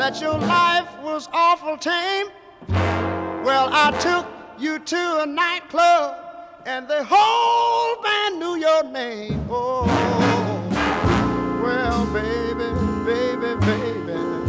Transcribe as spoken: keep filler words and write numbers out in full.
that your life was awful tame. Well, I took you to a nightclub and the whole band knew your name. Oh, well, baby.